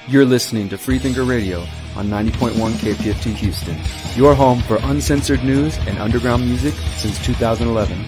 You're listening to Freethinker Radio on 90.1 KPFT Houston, your home for uncensored news and underground music since 2011.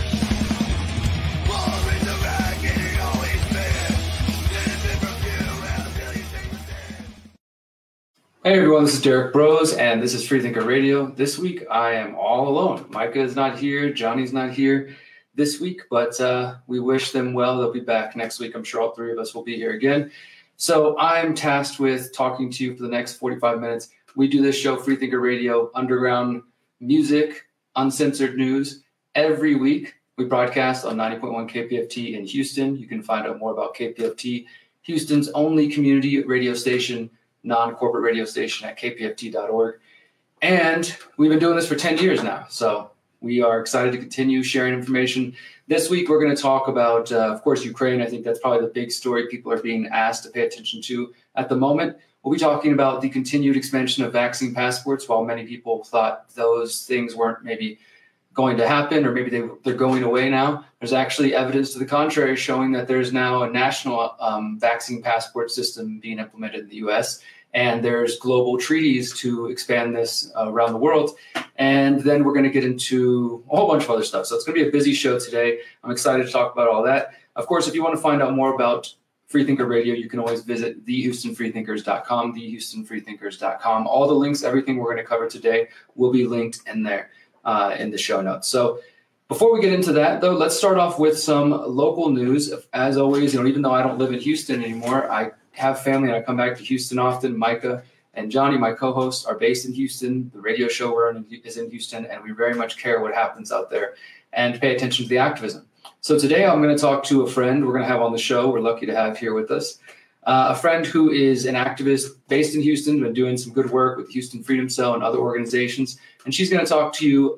Hey everyone, this is Derek Bros, and this is Freethinker Radio. This week I am all alone. Micah is not here, Johnny's not here this week, but we wish them well. They'll be back next week. I'm sure all three of us will be here again. So I'm tasked with talking to you for the next 45 minutes. We do this show, Freethinker Radio, underground music, uncensored news. Every week we broadcast on 90.1 KPFT in Houston. You can find out more about KPFT, Houston's only community radio station, non-corporate radio station at kpft.org. And we've been doing this for 10 years now. So we are excited to continue sharing information. This week, we're going to talk about, of course, Ukraine. I think that's probably the big story people are being asked to pay attention to at the moment. We'll be talking about the continued expansion of vaccine passports. While many people thought those things weren't maybe going to happen, or maybe they're going away now, there's actually evidence to the contrary showing that there's now a national vaccine passport system being implemented in the U.S., and there's global treaties to expand this around the world. And then we're going to get into a whole bunch of other stuff. So it's going to be a busy show today. I'm excited to talk about all that. Of course, if you want to find out more about Freethinker Radio, you can always visit thehoustonfreethinkers.com, thehoustonfreethinkers.com. All the links, everything we're going to cover today will be linked in there in the show notes. So before we get into that, though, let's start off with some local news. As always, even though I don't live in Houston anymore, I have family and I come back to Houston often. Micah and Johnny, my co-hosts, are based in Houston. The radio show we're in is in Houston, and we very much care what happens out there and pay attention to the activism. So today I'm going to talk to a friend we're going to have on the show. We're lucky to have here with us a friend who is an activist based in Houston, been doing some good work with Houston Freedom Cell and other organizations. And she's going to talk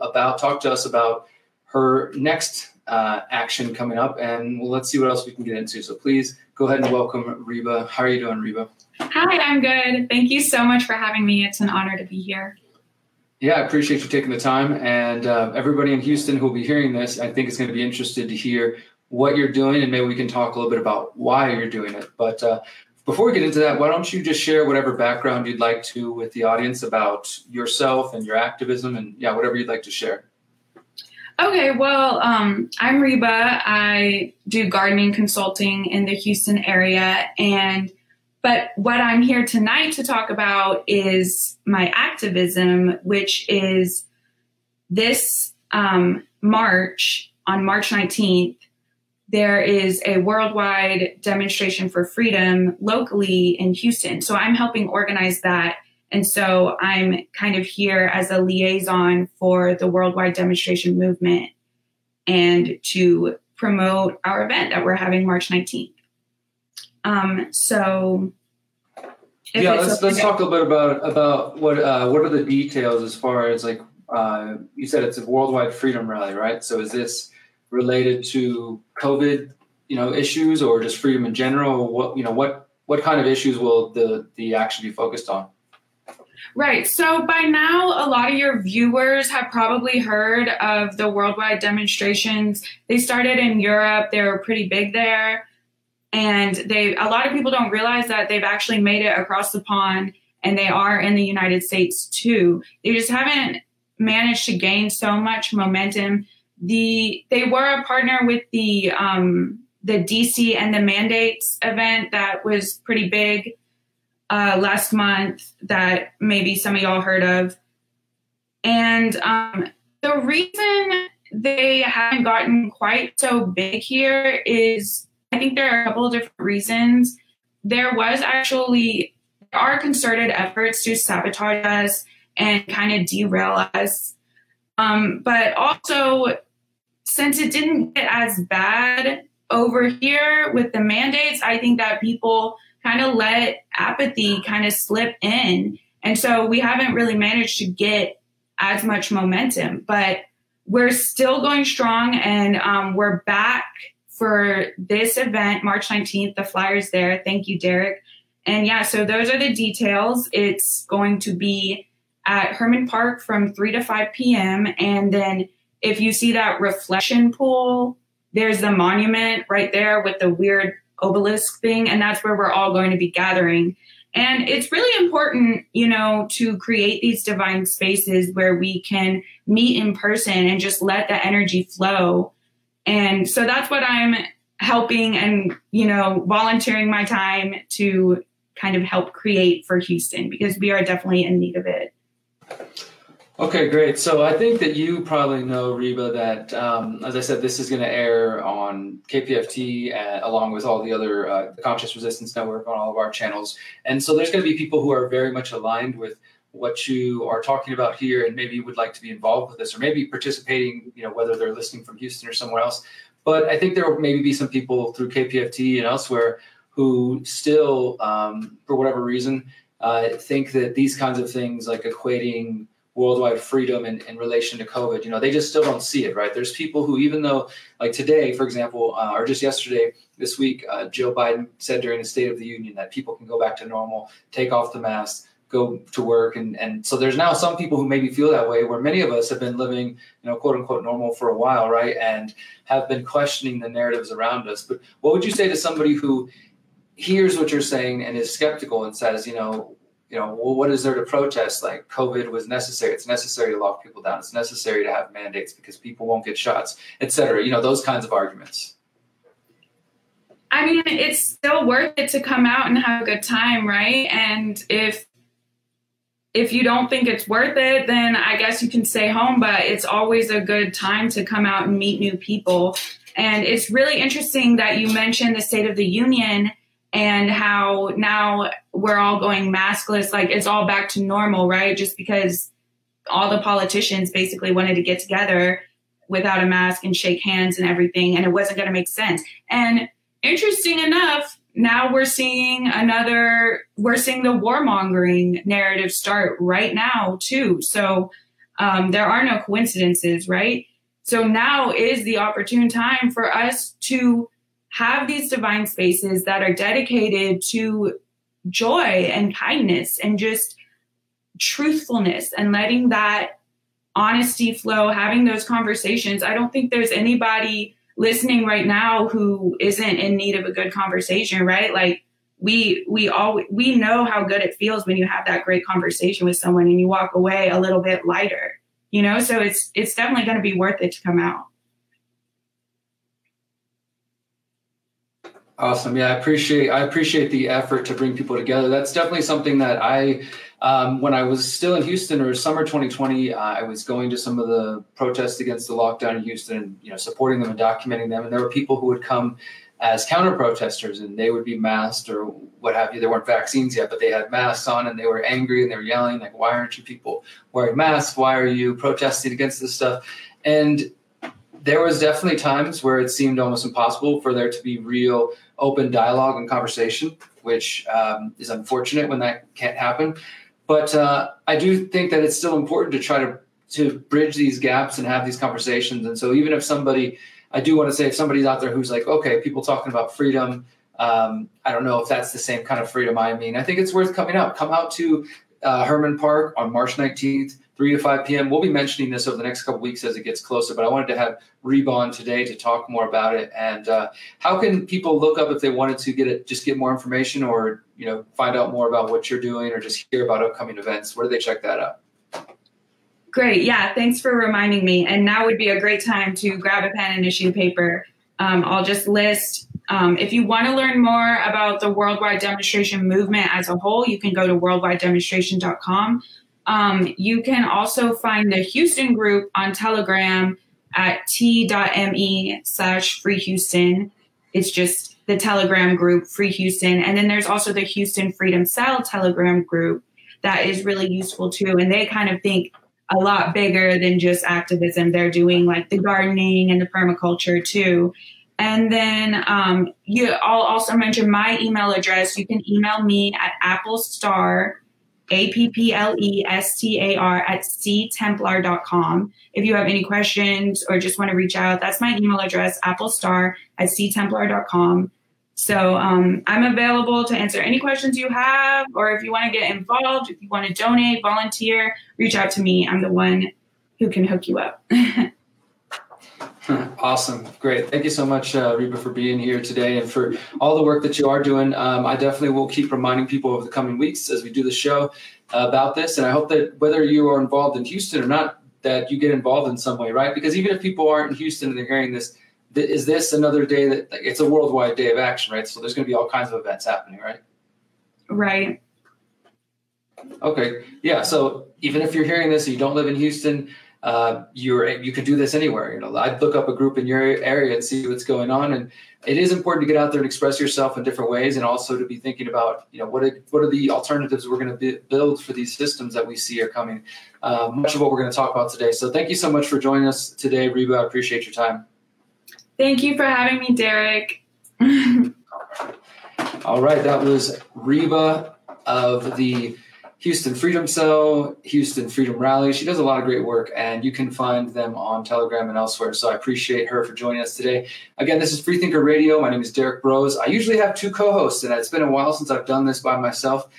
to us about her next action coming up. And let's see what else we can get into. So please go ahead and welcome Reba. How are you doing, Reba? Hi, I'm good. Thank you so much for having me. It's an honor to be here. Yeah, I appreciate you taking the time. And everybody in Houston who will be hearing this, I think is going to be interested to hear what you're doing, and maybe we can talk a little bit about why you're doing it. But before we get into that, why don't you just share whatever background you'd like to with the audience about yourself and your activism, and whatever you'd like to share. Okay, well, I'm Reba. I do gardening consulting in the Houston area, but what I'm here tonight to talk about is my activism, which is this March, on March 19th, there is a worldwide demonstration for freedom locally in Houston. So I'm helping organize that. And so I'm kind of here as a liaison for the worldwide demonstration movement and to promote our event that we're having March 19th. Let's talk a little bit about what are the details as far as you said it's a worldwide freedom rally, right? So is this related to COVID, issues, or just freedom in general? What kind of issues will the action be focused on? Right. So by now, a lot of your viewers have probably heard of the worldwide demonstrations. They started in Europe. They were pretty big there. And a lot of people don't realize that they've actually made it across the pond, and they are in the United States too. They just haven't managed to gain so much momentum. They were a partner with the DC and the Mandates event that was pretty big last month that maybe some of y'all heard of. And the reason they haven't gotten quite so big here is, I think there are a couple of different reasons. There are concerted efforts to sabotage us and kind of derail us. But also, since it didn't get as bad over here with the mandates, I think that people kind of let apathy kind of slip in. And so we haven't really managed to get as much momentum, but we're still going strong, and we're back for this event, March 19th. The flyer's there. Thank you, Derek. And so those are the details. It's going to be at Herman Park from 3 to 5 p.m. And then if you see that reflection pool, there's the monument right there with the weird obelisk thing, and that's where we're all going to be gathering. And it's really important, to create these divine spaces where we can meet in person and just let the energy flow. And so that's what I'm helping and, volunteering my time to kind of help create for Houston, because we are definitely in need of it. Okay, great. So I think that you probably know, Reba, that, as I said, this is going to air on KPFT along with all the other the Conscious Resistance Network on all of our channels. And so there's going to be people who are very much aligned with what you are talking about here and maybe would like to be involved with this or maybe participating, whether they're listening from Houston or somewhere else. But I think there will maybe be some people through KPFT and elsewhere who still, for whatever reason, think that these kinds of things like equating worldwide freedom in relation to COVID, they just still don't see it, right? There's people who, even though, like today, for example, or just yesterday, this week, Joe Biden said during the State of the Union that people can go back to normal, take off the mask, go to work. And so there's now some people who maybe feel that way, where many of us have been living, quote unquote, normal for a while, right? And have been questioning the narratives around us. But what would you say to somebody who hears what you're saying and is skeptical and says, well, what is there to protest? Like, COVID was necessary. It's necessary to lock people down. It's necessary to have mandates because people won't get shots, et cetera. Those kinds of arguments. I mean, it's still worth it to come out and have a good time, right? And if you don't think it's worth it, then I guess you can stay home, but it's always a good time to come out and meet new people. And it's really interesting that you mentioned the State of the Union and how now we're all going maskless, like it's all back to normal, right? Just because all the politicians basically wanted to get together without a mask and shake hands and everything, and it wasn't going to make sense. And interesting enough, now we're seeing the warmongering narrative start right now too. So there are no coincidences, right? So now is the opportune time for us to have these divine spaces that are dedicated to joy and kindness and just truthfulness and letting that honesty flow, having those conversations. I don't think there's anybody listening right now who isn't in need of a good conversation, right? Like we know how good it feels when you have that great conversation with someone and you walk away a little bit lighter, so it's definitely going to be worth it to come out. Awesome. Yeah, I appreciate the effort to bring people together. That's definitely something that when I was still in Houston, or summer 2020, I was going to some of the protests against the lockdown in Houston, and supporting them and documenting them. And there were people who would come as counter protesters, and they would be masked or what have you. There weren't vaccines yet, but they had masks on, and they were angry and they were yelling like, "Why aren't you people wearing masks? Why are you protesting against this stuff?" And there was definitely times where it seemed almost impossible for there to be real open dialogue and conversation, which is unfortunate when that can't happen. But I do think that it's still important to try to bridge these gaps and have these conversations. And so even if I do want to say, if somebody's out there who's like, okay, people talking about freedom, I don't know if that's the same kind of freedom I mean. I think it's worth coming out. Come out to Herman Park on March 19th, 3 to 5 p.m. We'll be mentioning this over the next couple of weeks as it gets closer, but I wanted to have Reba on today to talk more about it. And how can people look up if they wanted to get more information, or find out more about what you're doing, or just hear about upcoming events? Where do they check that out? Great. Yeah. Thanks for reminding me. And now would be a great time to grab a pen and a sheet of paper. I'll just list, if you want to learn more about the Worldwide Demonstration movement as a whole, you can go to worldwidedemonstration.com. You can also find the Houston group on Telegram at t.me/Free Houston. It's just the Telegram group, Free Houston. And then there's also the Houston Freedom Cell Telegram group that is really useful too. And they kind of think a lot bigger than just activism. They're doing like the gardening and the permaculture too. And then I'll also mention my email address. You can email me at applestar, APPLESTAR @ctemplar.com. If you have any questions or just want to reach out, that's my email address, applestar@ctemplar.com. So I'm available to answer any questions you have, or if you want to get involved, if you want to donate, volunteer, reach out to me. I'm the one who can hook you up. Awesome. Great. Thank you so much, Reba, for being here today and for all the work that you are doing. I definitely will keep reminding people over the coming weeks as we do the show about this. And I hope that whether you are involved in Houston or not, that you get involved in some way, right? Because even if people aren't in Houston and they're hearing this, is this another day that it's a worldwide day of action, right? So there's going to be all kinds of events happening, right? Right. Okay. Yeah. So even if you're hearing this and you don't live in Houston, you could do this anywhere. You know, I'd look up a group in your area and see what's going on. And it is important to get out there and express yourself in different ways, and also to be thinking about, you know, what are the alternatives we're going to build for these systems that we see are coming. Much of what we're going to talk about today. So thank you so much for joining us today, Reba. I appreciate your time. Thank you for having me, Derek. All right. That was Reba of the Houston Freedom Cell, Houston Freedom Rally. She does a lot of great work, and you can find them on Telegram and elsewhere. So I appreciate her for joining us today. Again, this is Freethinker Radio. My name is Derek Brose. I usually have two co-hosts, and it's been a while since I've done this by myself.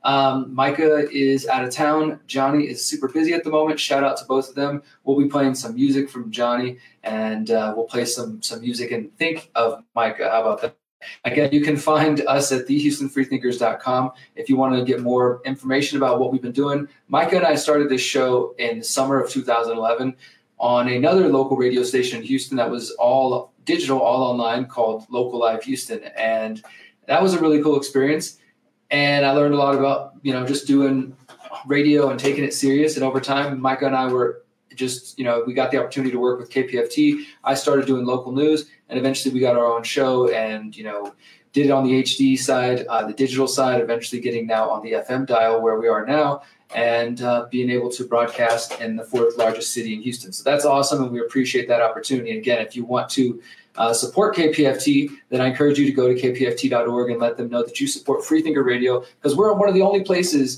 Micah is out of town. Johnny is super busy at the moment. Shout out to both of them. We'll be playing some music from Johnny, and we'll play some music and think of Micah. How about that? Again, you can find us at thehoustonfreethinkers.com if you want to get more information about what we've been doing. Micah and I started this show in the summer of 2011 on another local radio station in Houston that was all digital, all online, called Local Live Houston. And that was a really cool experience. And I learned a lot about, you know, just doing radio and taking it serious. And over time, Micah and I were just, you know, we got the opportunity to work with KPFT. I started doing local news, and eventually we got our own show and, you know, did it on the HD side, the digital side, eventually getting now on the FM dial where we are now, and being able to broadcast in the fourth largest city in Houston. So that's awesome, and we appreciate that opportunity. And again, if you want to support KPFT, then I encourage you to go to kpft.org and let them know that you support Freethinker Radio, because we're one of the only places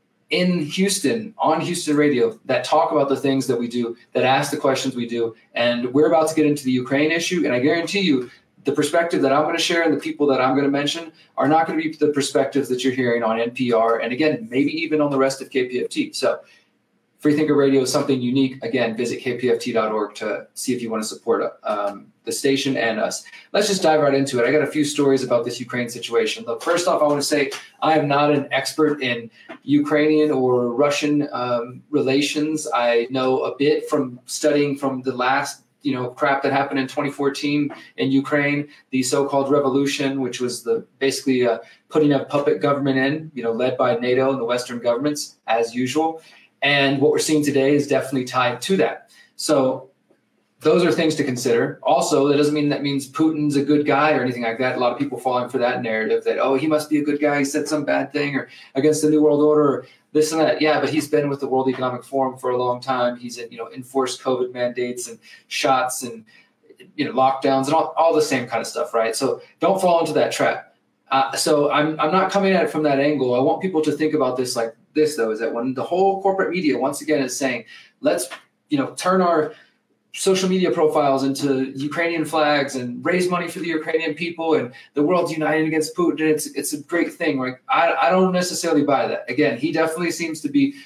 in Houston, on Houston radio, that talk about the things that we do, that ask the questions we do. And we're about to get into the Ukraine issue. And I guarantee you, the perspective that I'm going to share and the people that I'm going to mention are not going to be the perspectives that you're hearing on NPR. And again, maybe even on the rest of KPFT. So Freethinker Radio is something unique. Again, visit kpft.org to see if you want to support the station and us. Let's just dive right into it. I got a few stories about this Ukraine situation. Look, first off, I want to say I am not an expert in Ukrainian or Russian relations. I know a bit from studying from the last, you know, crap that happened in 2014 in Ukraine, the so-called revolution, which was basically putting a puppet government in, you know, led by NATO and the Western governments as usual. And what we're seeing today is definitely tied to that. So those are things to consider. Also, that doesn't mean that means Putin's a good guy or anything like that. A lot of people falling for that narrative that, oh, he must be a good guy. He said some bad thing or against the New World Order or this and that. Yeah, but he's been with the World Economic Forum for a long time. He's, you know, enforced COVID mandates and shots and, you know, lockdowns and all the same kind of stuff, right? So don't fall into that trap. So I'm not coming at it from that angle. I want people to think about this like this, though, is that when the whole corporate media, once again, is saying, let's, you know, turn our social media profiles into Ukrainian flags and raise money for the Ukrainian people and the world's united against Putin. It's a great thing. Like I don't necessarily buy that. Again, he definitely seems to be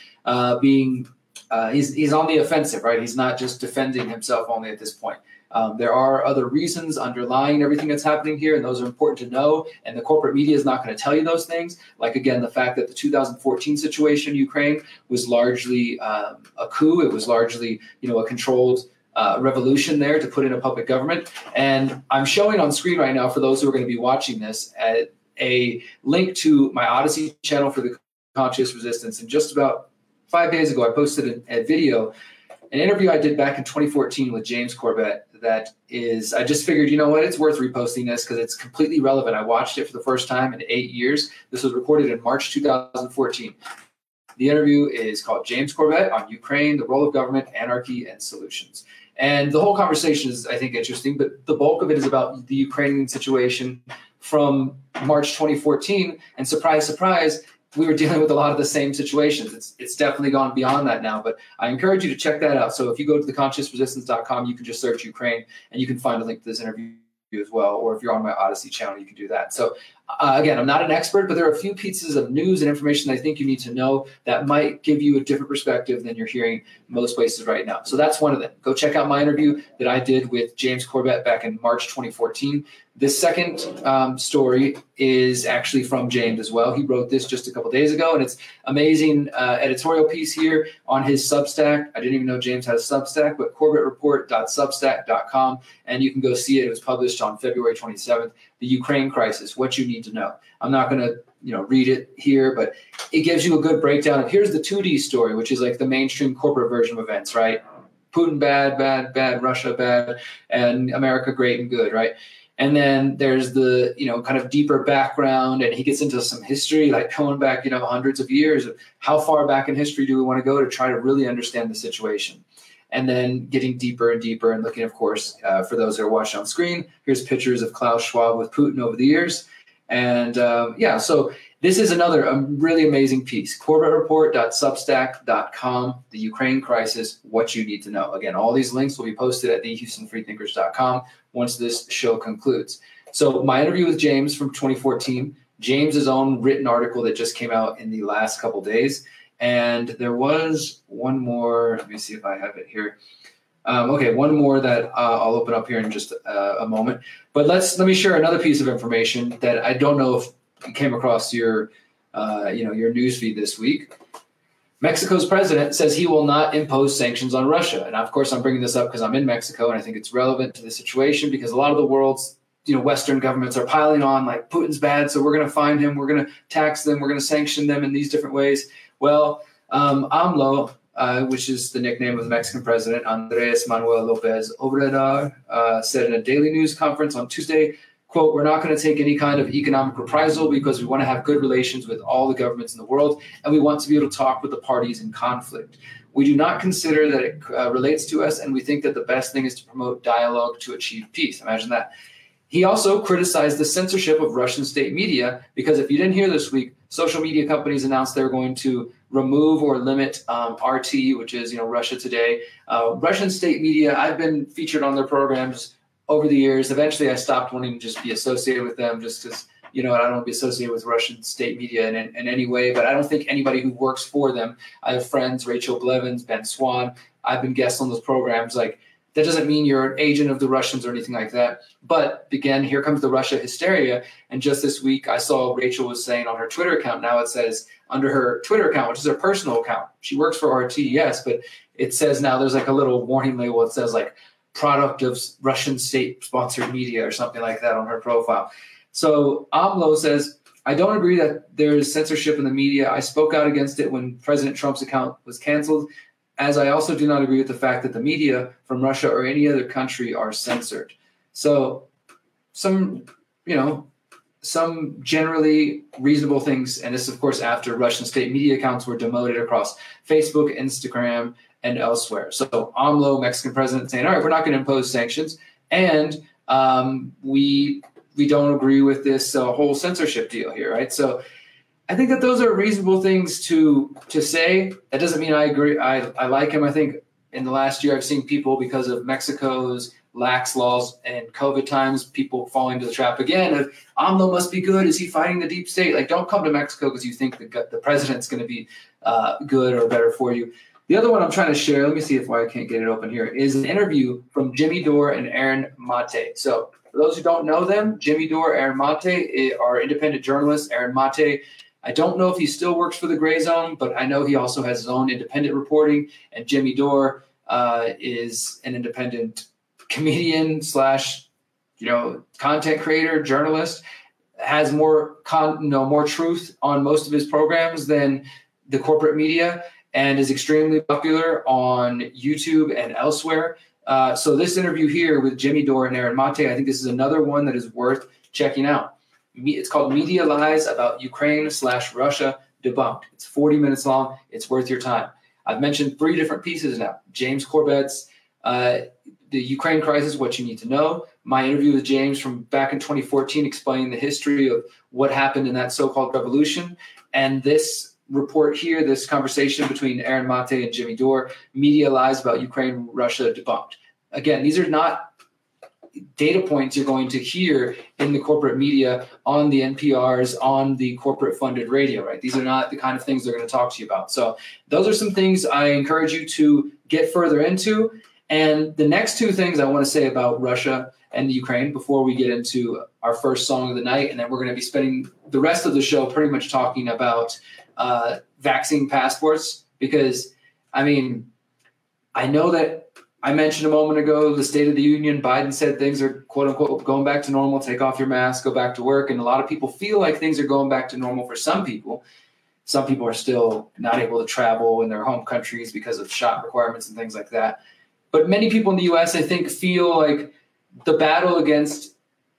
he's on the offensive, right? He's not just defending himself only at this point. There are other reasons underlying everything that's happening here, and those are important to know. And the corporate media is not going to tell you those things. Like, again, the fact that the 2014 situation in Ukraine was largely a coup. It was largely, you know, a controlled revolution there to put in a puppet government. And I'm showing on screen right now, for those who are going to be watching this, a link to my Odyssey channel for the Conscious Resistance. And just about 5 days ago, I posted a video, an interview I did back in 2014 with James Corbett. That is, I just figured, you know what, it's worth reposting this because it's completely relevant. I watched it for the first time in 8 years. This was recorded in March 2014. The interview is called James Corbett on Ukraine, the Role of Government, Anarchy, and Solutions. And the whole conversation is, I think, interesting, but the bulk of it is about the Ukrainian situation from March 2014. And surprise, surprise, we were dealing with a lot of the same situations. It's definitely gone beyond that now, but I encourage you to check that out. So if you go to theconsciousresistance.com, you can just search Ukraine and you can find a link to this interview as well. Or if you're on my Odyssey channel, you can do that. So Again, I'm not an expert, but there are a few pieces of news and information I think you need to know that might give you a different perspective than you're hearing most places right now. So that's one of them. Go check out my interview that I did with James Corbett back in March 2014. This second story is actually from James as well. He wrote this just a couple days ago, and it's amazing editorial piece here on his Substack. I didn't even know James had a Substack, but corbettreport.substack.com, and you can go see it. It was published on February 27th. The Ukraine crisis, what you need to know. I'm not going to read it here, but it gives you a good breakdown of here's the 2D story, which is like the mainstream corporate version of events, right? Putin bad, bad, bad, Russia bad, and America great and good, right? And then there's the, kind of deeper background, and he gets into some history, like going back, hundreds of years of how far back in history do we want to go to try to really understand the situation. And then getting deeper and deeper and looking, of course, for those that are watching on screen, here's pictures of Klaus Schwab with Putin over the years. And so this is another really amazing piece, corbettreport.substack.com, the Ukraine crisis, what you need to know. Again, all these links will be posted at thehoustonfreethinkers.com once this show concludes. So my interview with James from 2014, James's own written article that just came out in the last couple days. And there was one more, let me see if I have it here. One more that I'll open up here in just a moment. But let me share another piece of information that I don't know if it came across your newsfeed this week. Mexico's president says he will not impose sanctions on Russia. And of course, I'm bringing this up because I'm in Mexico, and I think it's relevant to the situation because a lot of the world's Western governments are piling on like Putin's bad, so we're going to find him, we're going to tax them, we're going to sanction them in these different ways. Well, AMLO, which is the nickname of the Mexican president, Andrés Manuel López Obrador, said in a daily news conference on Tuesday, quote, "We're not going to take any kind of economic reprisal because we want to have good relations with all the governments in the world, and we want to be able to talk with the parties in conflict. We do not consider that it relates to us, and we think that the best thing is to promote dialogue to achieve peace." Imagine that. He also criticized the censorship of Russian state media because if you didn't hear this week, social media companies announced they're going to remove or limit RT, which is Russia Today. Russian state media, I've been featured on their programs over the years. Eventually, I stopped wanting to just be associated with them just because, I don't want to be associated with Russian state media in any way. But I don't think anybody who works for them, I have friends, Rachel Blevins, Ben Swan, I've been guests on those programs. Like, that doesn't mean you're an agent of the Russians or anything like that. But again, here comes the Russia hysteria. And just this week, I saw Rachel was saying on her Twitter account, now it says under her Twitter account, which is her personal account. She works for RT, yes, but it says now there's like a little warning label. It says like product of Russian state-sponsored media or something like that on her profile. So AMLO says, "I don't agree that there is censorship in the media. I spoke out against it when President Trump's account was canceled, as I also do not agree with the fact that the media from Russia or any other country are censored." So some generally reasonable things, and this, of course, after Russian state media accounts were demoted across Facebook, Instagram, and elsewhere. So AMLO, Mexican president, saying, all right, we're not going to impose sanctions, and we don't agree with this whole censorship deal here, right? So I think that those are reasonable things to say. That doesn't mean I agree. I like him. I think in the last year I've seen people, because of Mexico's lax laws and COVID times, people falling into the trap again of AMLO must be good. Is he fighting the deep state? Like, don't come to Mexico because you think the president's going to be good or better for you. The other one I'm trying to share, let me see if I can't get it open here, is an interview from Jimmy Dore and Aaron Mate. So for those who don't know them, Jimmy Dore, Aaron Mate are independent journalists. Aaron Mate, I don't know if he still works for the Gray Zone, but I know he also has his own independent reporting. And Jimmy Dore is an independent comedian / content creator, journalist, has more truth on most of his programs than the corporate media, and is extremely popular on YouTube and elsewhere. So this interview here with Jimmy Dore and Aaron Mate, I think this is another one that is worth checking out. It's called Media Lies About Ukraine / Russia Debunked. It's 40 minutes long. It's worth your time. I've mentioned 3 different pieces now. James Corbett's The Ukraine Crisis, What You Need to Know. My interview with James from back in 2014 explaining the history of what happened in that so-called revolution. And this report here, this conversation between Aaron Mate and Jimmy Dore, Media Lies About Ukraine, Russia Debunked. Again, these are not data points you're going to hear in the corporate media, on the NPRs, on the corporate funded radio, right? These are not the kind of things they're going to talk to you about. So those are some things I encourage you to get further into. And the next two things I want to say about Russia and the Ukraine before we get into our first song of the night, and then we're going to be spending the rest of the show pretty much talking about vaccine passports, because, I mean, I know that I mentioned a moment ago the State of the Union, Biden said things are, quote unquote, going back to normal, take off your mask, go back to work. And a lot of people feel like things are going back to normal for some people. Some people are still not able to travel in their home countries because of shot requirements and things like that. But many people in the U.S., I think, feel like the battle against,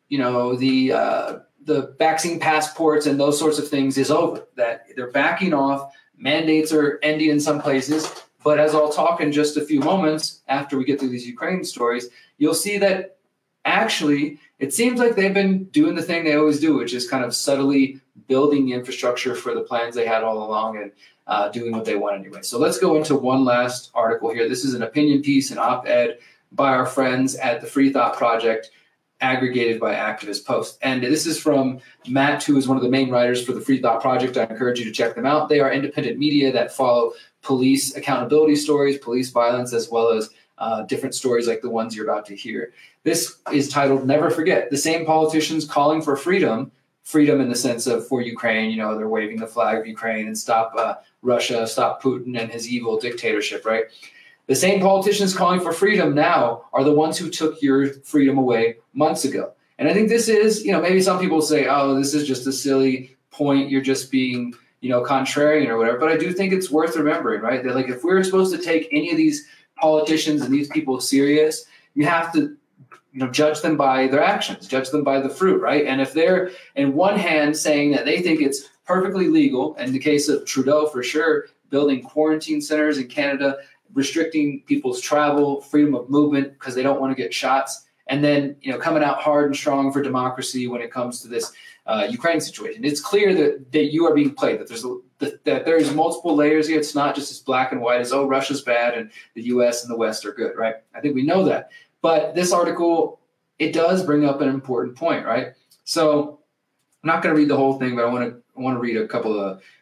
the vaccine passports and those sorts of things is over, that they're backing off. Mandates are ending in some places. But as I'll talk in just a few moments after we get through these Ukraine stories, you'll see that actually it seems like they've been doing the thing they always do, which is kind of subtly building the infrastructure for the plans they had all along and doing what they want anyway. So let's go into one last article here. This is an opinion piece, an op-ed by our friends at the Free Thought Project, aggregated by Activist Post. And this is from Matt, who is one of the main writers for the Free Thought Project. I encourage you to check them out. They are independent media that follow police accountability stories, police violence, as well as different stories like the ones you're about to hear. This is titled Never Forget. The same politicians calling for freedom in the sense of for Ukraine, they're waving the flag of Ukraine and stop Russia, stop Putin and his evil dictatorship, right? The same politicians calling for freedom now are the ones who took your freedom away months ago. And I think this is, maybe some people say, oh, this is just a silly point. You're just being, contrarian or whatever. But I do think it's worth remembering, right? That like if we're supposed to take any of these politicians and these people serious, you have to, judge them by their actions, judge them by the fruit, right? And if they're in one hand saying that they think it's perfectly legal, in the case of Trudeau for sure, building quarantine centers in Canada, restricting people's travel, freedom of movement because they don't want to get shots, and then coming out hard and strong for democracy when it comes to this Ukraine situation. It's clear that you are being played, that there's multiple layers here. It's not just as black and white as, oh, Russia's bad and the U.S. and the West are good, right? I think we know that. But this article, it does bring up an important point, right? So I'm not going to read the whole thing, but I want to read a couple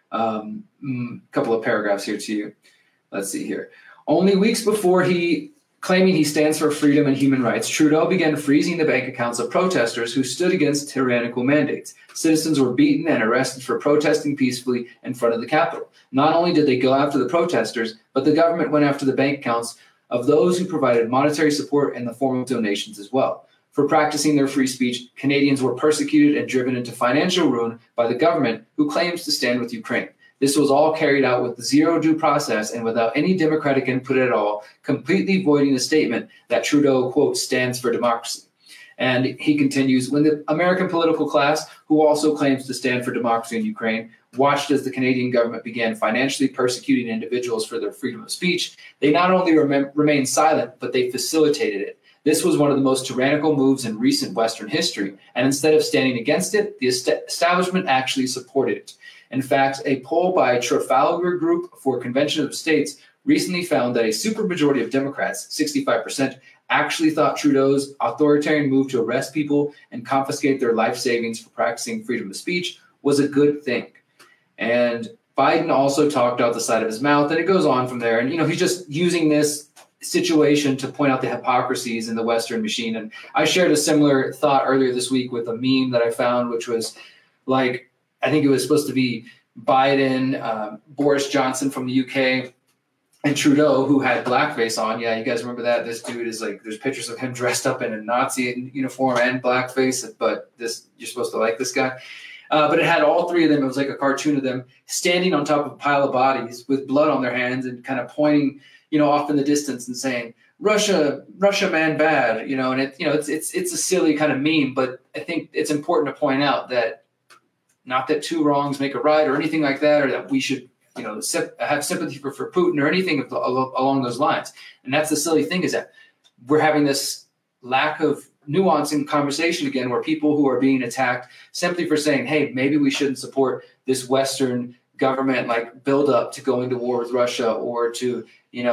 of paragraphs here to you. Let's see here. Only weeks before claiming he stands for freedom and human rights, Trudeau began freezing the bank accounts of protesters who stood against tyrannical mandates. Citizens were beaten and arrested for protesting peacefully in front of the Capitol. Not only did they go after the protesters, but the government went after the bank accounts of those who provided monetary support in the form of donations as well. For practicing their free speech, Canadians were persecuted and driven into financial ruin by the government who claims to stand with Ukraine. This was all carried out with zero due process and without any democratic input at all, completely voiding the statement that Trudeau, quote, stands for democracy. And he continues, when the American political class, who also claims to stand for democracy in Ukraine, watched as the Canadian government began financially persecuting individuals for their freedom of speech, they not only remained silent, but they facilitated it. This was one of the most tyrannical moves in recent Western history, and instead of standing against it, the establishment actually supported it. In fact, a poll by Trafalgar Group for Convention of States recently found that a supermajority of Democrats, 65%, actually thought Trudeau's authoritarian move to arrest people and confiscate their life savings for practicing freedom of speech was a good thing. And Biden also talked out the side of his mouth, and it goes on from there. And, he's just using this situation to point out the hypocrisies in the Western machine. And I shared a similar thought earlier this week with a meme that I found, which was like, I think it was supposed to be Biden, Boris Johnson from the UK, and Trudeau, who had blackface on. Yeah, you guys remember that? This dude is like, there's pictures of him dressed up in a Nazi uniform and blackface, but you're supposed to like this guy. But it had all three of them. It was like a cartoon of them standing on top of a pile of bodies with blood on their hands and kind of pointing, off in the distance and saying, Russia, man, bad, and it's a silly kind of meme, but I think it's important to point out that not that two wrongs make a right or anything like that, or that we should, have sympathy for Putin or anything along those lines. And that's the silly thing, is that we're having this lack of nuance in conversation again, where people who are being attacked simply for saying, hey, maybe we shouldn't support this Western government like build up to going to war with Russia or to,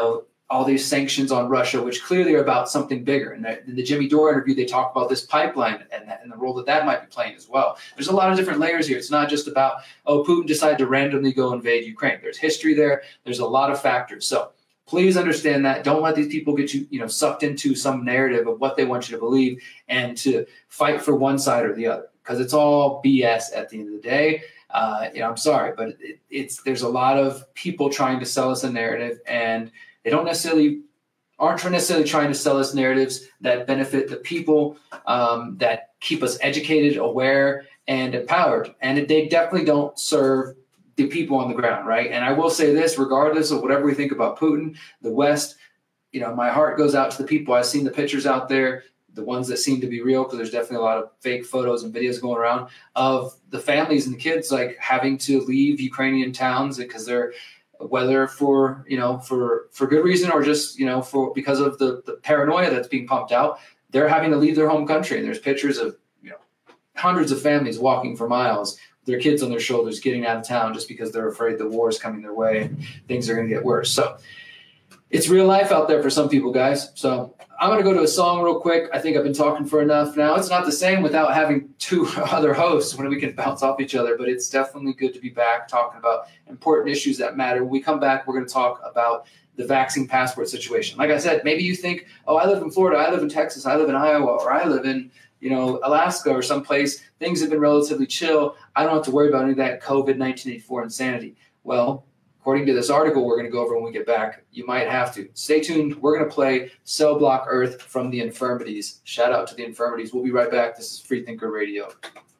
all these sanctions on Russia, which clearly are about something bigger. And in the Jimmy Dore interview, they talk about this pipeline and the role that might be playing as well. There's a lot of different layers here. It's not just about, Putin decided to randomly go invade Ukraine. There's history there. There's a lot of factors. So please understand that. Don't let these people get you, sucked into some narrative of what they want you to believe and to fight for one side or the other, because it's all BS at the end of the day. I'm sorry, but there's a lot of people trying to sell us a narrative, and they aren't necessarily trying to sell us narratives that benefit the people, that keep us educated, aware, and empowered. And they definitely don't serve the people on the ground, right? And I will say this, regardless of whatever we think about Putin, the West, my heart goes out to the people. I've seen the pictures out there, the ones that seem to be real, because there's definitely a lot of fake photos and videos going around of the families and the kids like having to leave Ukrainian towns because they're, whether for good reason or just because of the paranoia that's being pumped out, they're having to leave their home country. And there's pictures of hundreds of families walking for miles, their kids on their shoulders, getting out of town just because they're afraid the war is coming their way and things are going to get worse. So it's real life out there for some people, guys. So I'm going to go to a song real quick. I think I've been talking for enough now. It's not the same without having two other hosts when we can bounce off each other, but it's definitely good to be back talking about important issues that matter. When we come back, we're going to talk about the vaccine passport situation. Like I said, maybe you think, I live in Florida, I live in Texas, I live in Iowa, or I live in Alaska or someplace. Things have been relatively chill. I don't have to worry about any of that COVID-1984 insanity. Well, according to this article we're going to go over when we get back, you might have to. Stay tuned. We're going to play Cell Block Earth from the Infirmities. Shout out to the Infirmities. We'll be right back. This is Freethinker Radio.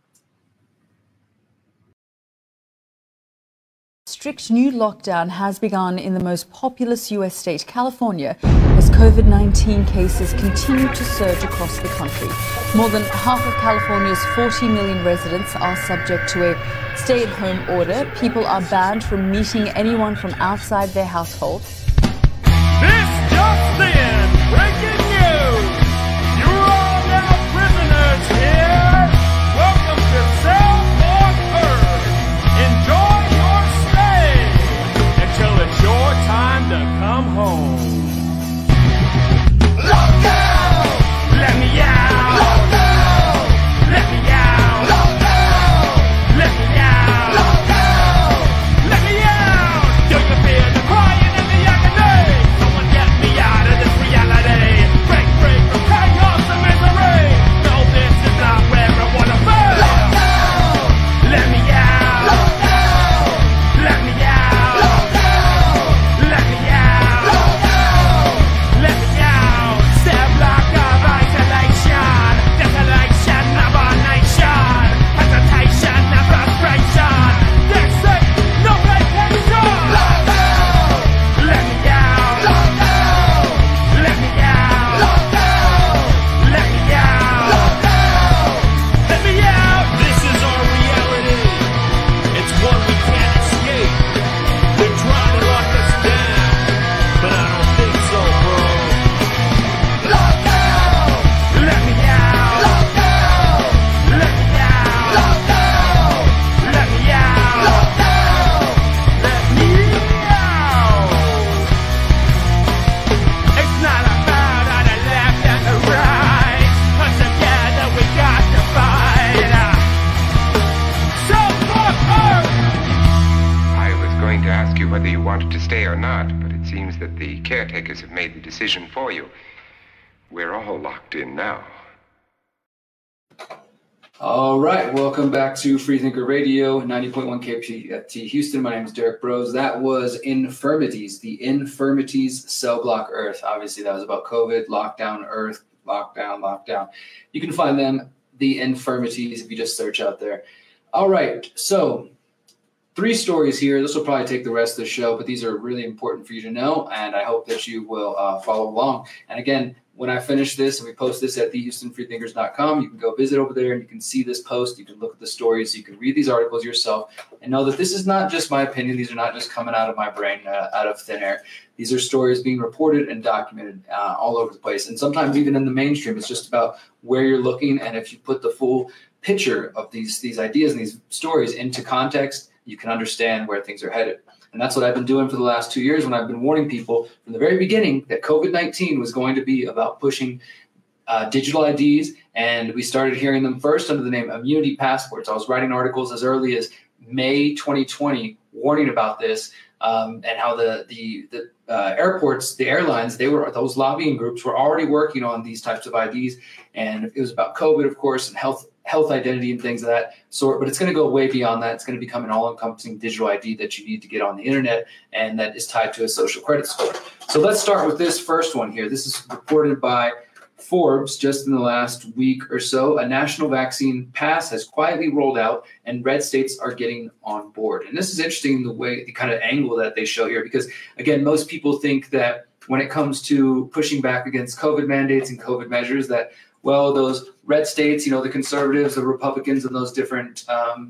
Strict new lockdown has begun in the most populous U.S. state, California, as COVID-19 cases continue to surge across the country. More than half of California's 40 million residents are subject to a stay-at-home order. People are banned from meeting anyone from outside their household. This just in, breaking news! You're all now prisoners here! Welcome to Cell Block Earth! Enjoy your stay until it's your time to come home. Lockdown! Let me out! Lockdown! Let me out! Lockdown! Let me out! Lockdown! Let me out! Do you feel the crying and the agony? Someone get me out of this reality. Break free from chaos and misery. No, this is not where I wanna be. Lockdown! Let me out! Lockdown! Let me out! Lockdown! Let me out! Lockdown! Let me out! Cell block of isolation, desolation of our nation, hesitation and frustration. This ain't no vacation. Lockdown! Let me out! Lockdown! Let me out! Lockdown! Let me out! Lockdown! Let me out! This is our reality. It's one we can't escape. They're trying to lock us down, but I don't think so, bro. Lockdown! Let me out! Lockdown! Let me out! Lockdown! Let me out! Lockdown! Let me out! It's not about on the left and the right, but together we got to fight. Cell Block Earth! I was going to ask you whether you wanted to stay or not, but it seems that the caretakers have made the decision for you. We're all locked in now. All right, welcome back to Freethinker Radio, 90.1 KPFT Houston. My name is Derek Bros. That was Infirmities, the Infirmities Cell Block Earth. Obviously, that was about COVID, lockdown, Earth, lockdown. You can find them, the Infirmities, if you just search out there. All right, so 3 stories here. This will probably take the rest of the show, but these are really important for you to know, and I hope that you will follow along. And again, when I finish this and we post this at thehoustonfreethinkers.com, you can go visit over there and you can see this post. You can look at the stories. You can read these articles yourself and know that this is not just my opinion. These are not just coming out of my brain, out of thin air. These are stories being reported and documented all over the place. And sometimes even in the mainstream, it's just about where you're looking. And if you put the full picture of these ideas and these stories into context, you can understand where things are headed. And that's what I've been doing for the last 2 years when I've been warning people from the very beginning that COVID-19 was going to be about pushing digital IDs. And we started hearing them first under the name immunity passports. I was writing articles as early as May 2020 warning about this, and how the airports, the airlines, those lobbying groups were already working on these types of IDs. And it was about COVID, of course, and health identity and things of that sort. But it's going to go way beyond that. It's going to become an all-encompassing digital ID that you need to get on the internet, and that is tied to a social credit score. So let's start with this first one here. This is reported by Forbes just in the last week or so. A national vaccine pass has quietly rolled out, and red states are getting on board. And this is interesting, the kind of angle that they show here, because again, most people think that when it comes to pushing back against COVID mandates and COVID measures, that, well, those red states, the conservatives, the Republicans, and those different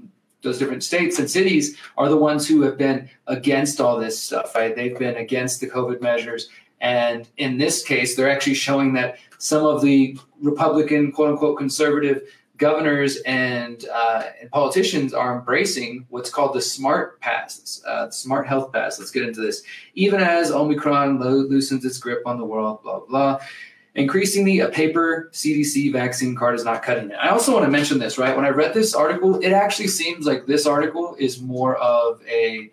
states and cities are the ones who have been against all this stuff, right? They've been against the COVID measures. And in this case, they're actually showing that some of the Republican, quote unquote, conservative governors and politicians are embracing what's called the SMART Pass, Smart Health Pass. Let's get into this. Even as Omicron loosens its grip on the world, blah, blah. Increasingly, a paper CDC vaccine card is not cutting it. I also want to mention this, right? When I read this article, it actually seems like this article is more of a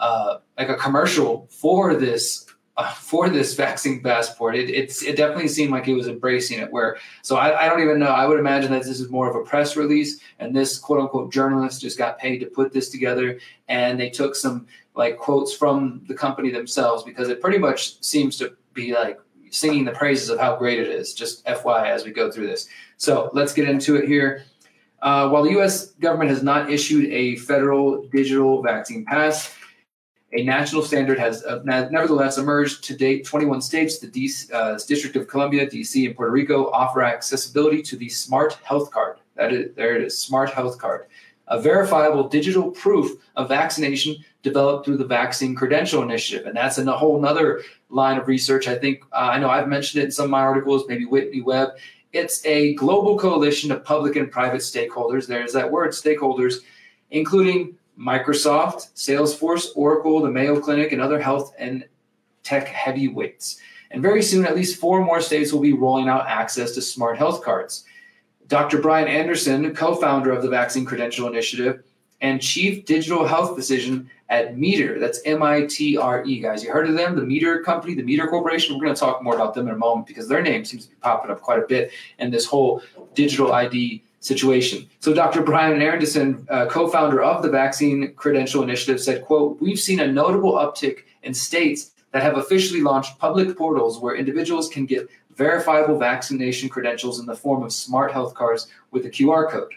commercial for this vaccine passport. It definitely seemed like it was embracing it. So I don't even know. I would imagine that this is more of a press release, and this quote unquote journalist just got paid to put this together, and they took some quotes from the company themselves, because it pretty much seems to be singing the praises of how great it is. Just FYI as we go through this. So let's get into it here. While the U.S. government has not issued a federal digital vaccine pass, a national standard has nevertheless emerged. To date, 21 states, the District of Columbia, D.C., and Puerto Rico offer accessibility to the Smart Health Card. There it is, Smart Health Card, a verifiable digital proof of vaccination developed through the Vaccine Credential Initiative. And that's in a whole nother line of research. I think, I know I've mentioned it in some of my articles, maybe Whitney Webb. It's a global coalition of public and private stakeholders. There's that word, stakeholders, including Microsoft, Salesforce, Oracle, the Mayo Clinic, and other health and tech heavyweights. And very soon, at least 4 more states will be rolling out access to smart health cards. Dr. Brian Anderson, co-founder of the Vaccine Credential Initiative and chief digital health physician at Meter, that's MITRE, guys. You heard of them, the Meter company, the Meter Corporation? We're going to talk more about them in a moment, because their name seems to be popping up quite a bit in this whole digital ID situation. So Dr. Brian Anderson, co-founder of the Vaccine Credential Initiative, said, quote, "We've seen a notable uptick in states that have officially launched public portals where individuals can get verifiable vaccination credentials in the form of smart health cards with a QR code."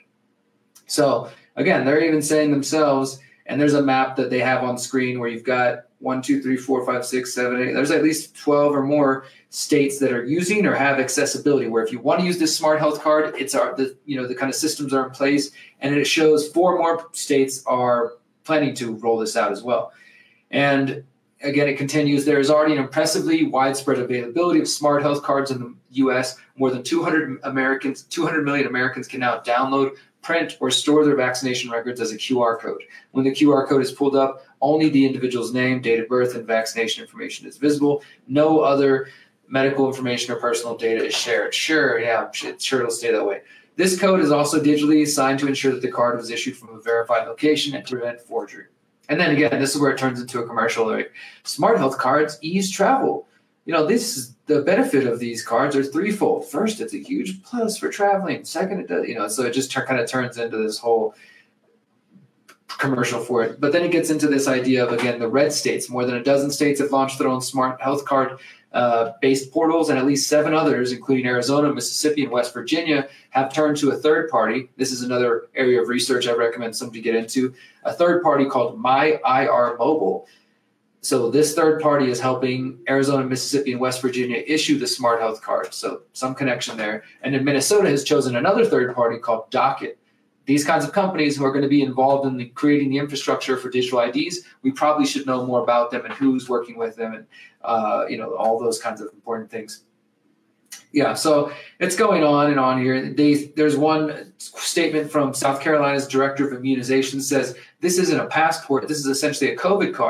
So again, they're even saying themselves, and there's a map that they have on screen where you've got 1, 2, 3, 4, 5, 6, 7, 8. There's at least 12 or more states that are using or have accessibility, where if you want to use this smart health card, the kind of systems are in place, and it shows 4 more states are planning to roll this out as well. And again, it continues. There is already an impressively widespread availability of smart health cards in the U.S. More than 200 million Americans can now download, print, or store their vaccination records as a QR code. When the QR code is pulled up, only the individual's name, date of birth, and vaccination information is visible. No other medical information or personal data is shared. Sure it'll stay that way. This code is also digitally signed to ensure that the card was issued from a verified location and to prevent forgery. And then again, this is where it turns into a commercial. Smart health cards ease travel. This is the benefit of these cards are threefold. First, it's a huge plus for traveling. Second, it does, so it just kind of turns into this whole commercial for it. But then it gets into this idea of, again, the red states. More than a dozen states have launched their own smart health card based portals, and at least 7 others, including Arizona, Mississippi, and West Virginia, have turned to a third party. This is another area of research I recommend somebody get into. A third party called MyIR Mobile. So this third party is helping Arizona, Mississippi, and West Virginia issue the smart health card. So some connection there. And then Minnesota has chosen another third party called Docket. These kinds of companies who are going to be involved in creating the infrastructure for digital IDs, we probably should know more about them and who's working with them, and all those kinds of important things. Yeah, so it's going on and on here. There's one statement from South Carolina's director of immunization says, this isn't a passport. This is essentially a COVID card.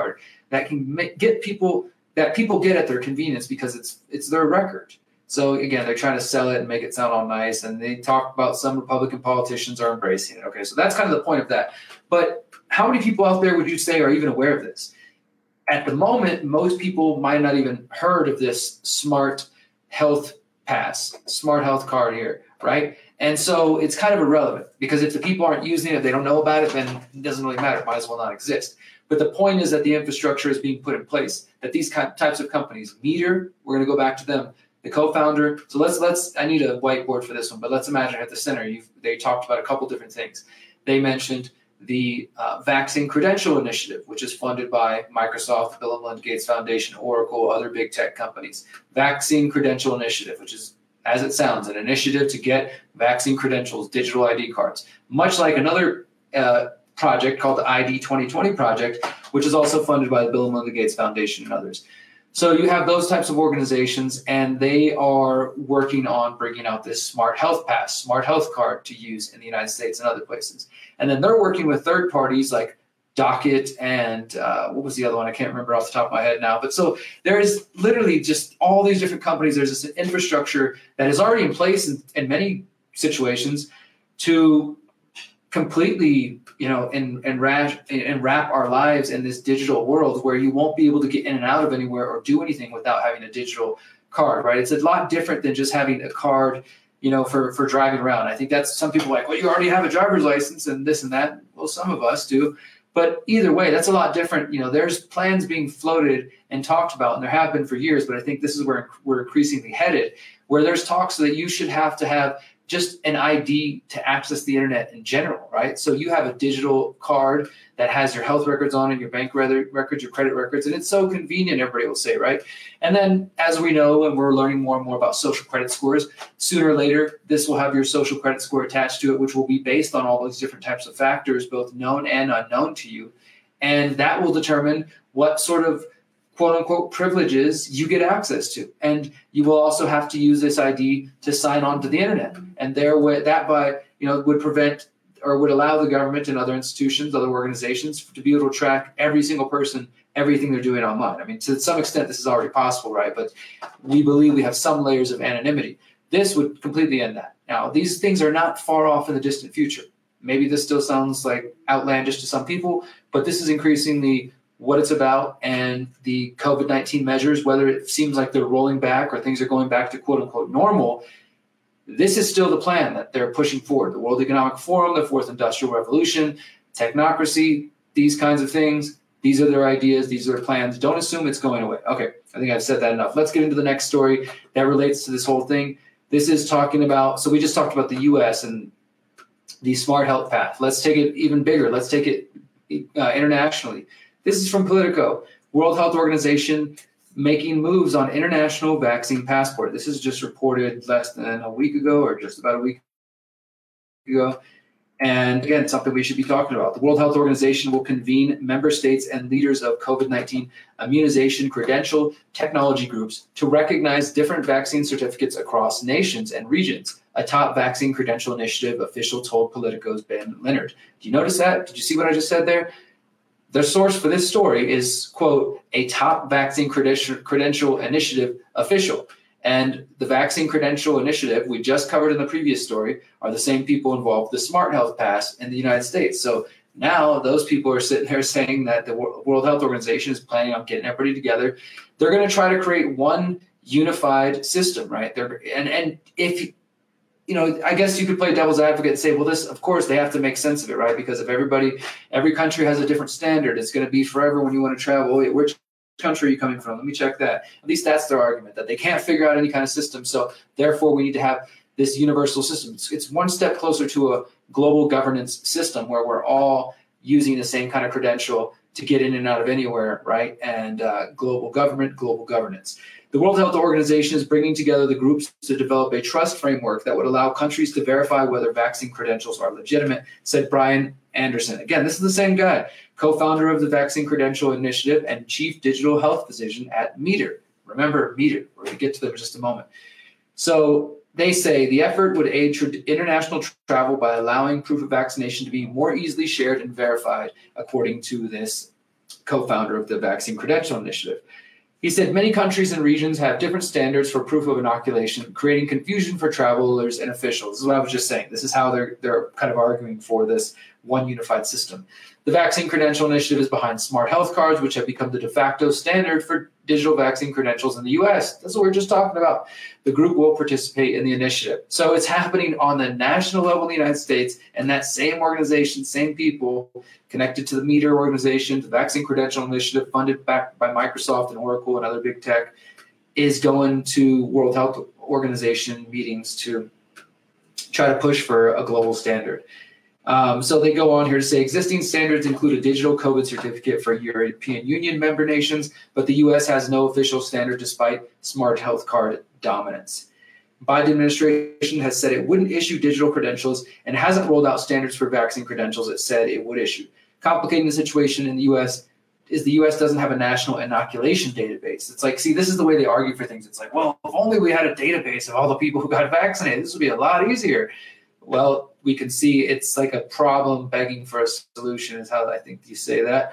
that can get people get at their convenience because it's their record. So again, they're trying to sell it and make it sound all nice. And they talk about some Republican politicians are embracing it. Okay, so that's kind of the point of that. But how many people out there would you say are even aware of this? At the moment, most people might not even heard of this smart health pass, smart health card here, right? And so it's kind of irrelevant because if the people aren't using it, they don't know about it, then it doesn't really matter. It might as well not exist. But the point is that the infrastructure is being put in place, that these types of companies, Meter, we're going to go back to them, the co-founder. So let's I need a whiteboard for this one, but let's imagine at the center, they talked about a couple different things. They mentioned the Vaccine Credential Initiative, which is funded by Microsoft, Bill and Melinda Gates Foundation, Oracle, other big tech companies. Vaccine Credential Initiative, which is, as it sounds, an initiative to get vaccine credentials, digital ID cards, much like another project called the ID 2020 project, which is also funded by the Bill and Melinda Gates Foundation and others. So you have those types of organizations, and they are working on bringing out this smart health pass, smart health card to use in the United States and other places. And then they're working with third parties like Docket and what was the other one? I can't remember off the top of my head now. But so there is literally just all these different companies. There's this infrastructure that is already in place in many situations to completely, wrap our lives in this digital world where you won't be able to get in and out of anywhere or do anything without having a digital card, right? It's a lot different than just having a card, for driving around. I think that's some people like, well, you already have a driver's license and this and that. Well, some of us do. But either way, that's a lot different. There's plans being floated and talked about, and there have been for years, but I think this is where we're increasingly headed, where there's talks that you should have to have just an ID to access the internet in general, right? So you have a digital card that has your health records on it, your bank records, your credit records, and it's so convenient, everybody will say, right? And then as we know, and we're learning more and more about social credit scores, sooner or later, this will have your social credit score attached to it, which will be based on all those different types of factors, both known and unknown to you. And that will determine what sort of quote unquote privileges you get access to. And you will also have to use this ID to sign on to the internet. And would prevent or would allow the government and other institutions, other organizations to be able to track every single person, everything they're doing online. I mean, to some extent, this is already possible, right? But we believe we have some layers of anonymity. This would completely end that. Now, these things are not far off in the distant future. Maybe this still sounds like outlandish to some people, but this is increasingly what it's about, and the COVID-19 measures, whether it seems like they're rolling back or things are going back to quote unquote normal, this is still the plan that they're pushing forward. The World Economic Forum, the Fourth Industrial Revolution, technocracy, these kinds of things. These are their ideas. These are their plans. Don't assume it's going away. Okay, I think I've said that enough. Let's get into the next story that relates to this whole thing. This is talking about, so we just talked about the U.S. and the smart health path. Let's take it even bigger. Let's take it internationally. This is from Politico, World Health Organization making moves on international vaccine passport. This is just reported less than a week ago, or just about a week ago. And again, something we should be talking about. The World Health Organization will convene member states and leaders of COVID-19 immunization credential technology groups to recognize different vaccine certificates across nations and regions. A top vaccine credential initiative official told Politico's Ben Leonard. Do you notice that? Did you see what I just said there? The source for this story is, quote, a top vaccine credential initiative official. And the Vaccine Credential Initiative we just covered in the previous story are the same people involved with the Smart Health Pass in the United States. So now those people are sitting there saying that the World Health Organization is planning on getting everybody together. They're going to try to create one unified system, right? And if I guess you could play devil's advocate and say, well, this, of course, they have to make sense of it, right? Because if every country has a different standard, it's going to be forever when you want to travel. Wait, which country are you coming from? Let me check that. At least that's their argument, that they can't figure out any kind of system. So therefore, we need to have this universal system. It's one step closer to a global governance system where we're all using the same kind of credential to get in and out of anywhere, right? And global government, global governance. The World Health Organization is bringing together the groups to develop a trust framework that would allow countries to verify whether vaccine credentials are legitimate, said Brian Anderson. Again, this is the same guy, co-founder of the Vaccine Credential Initiative and chief digital health physician at Meter. Remember Meter. We're going to get to them in just a moment. So they say the effort would aid international travel by allowing proof of vaccination to be more easily shared and verified, according to this co-founder of the Vaccine Credential Initiative. He said many countries and regions have different standards for proof of inoculation, creating confusion for travelers and officials. This is what I was just saying. This is how they're kind of arguing for this one unified system. The Vaccine Credential Initiative is behind smart health cards, which have become the de facto standard for digital vaccine credentials in the U.S. That's what we we're just talking about. The group will participate in the initiative. So it's happening on the national level in the United States, and that same organization, same people connected to the METER organization, the Vaccine Credential Initiative, funded back by Microsoft and Oracle and other big tech, is going to World Health Organization meetings to try to push for a global standard. So they go on here to say existing standards include a digital COVID certificate for European Union member nations, but the U.S. has no official standard despite smart health card dominance. Biden administration has said it wouldn't issue digital credentials and hasn't rolled out standards for vaccine credentials it said it would issue. Complicating the situation in the U.S. is the U.S. doesn't have a national inoculation database. It's like, see, this is the way they argue for things. It's like, well, if only we had a database of all the people who got vaccinated, this would be a lot easier. Well, we can see it's like a problem begging for a solution is how I think you say that.